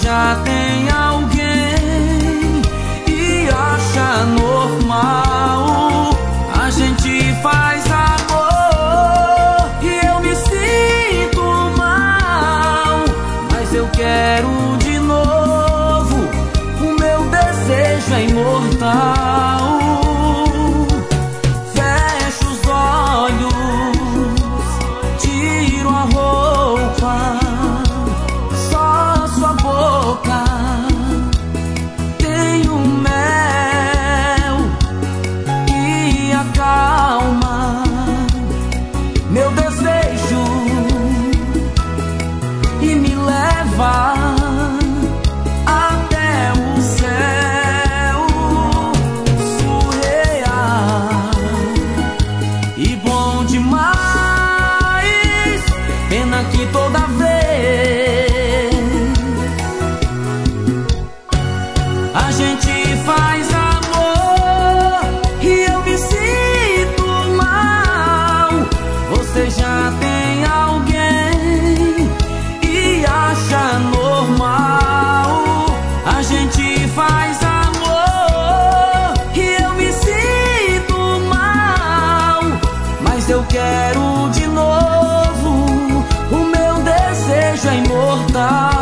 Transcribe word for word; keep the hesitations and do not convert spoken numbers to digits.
já tem alguém e acha normal. A gente faz amor e eu me sinto mal, mas eu quero de novo, o meu desejo é imortal. Fecho os olhos, tiro a roupa, só sua boca tem o mel e acalma meu desejo e me leva até o céu surreal e bom demais. Pena que toda vez a gente faz amor e eu me sinto mal. Você já tem alguém e acha normal. A gente faz amor e eu me sinto mal, mas eu quero de novo, o meu desejo é imortal.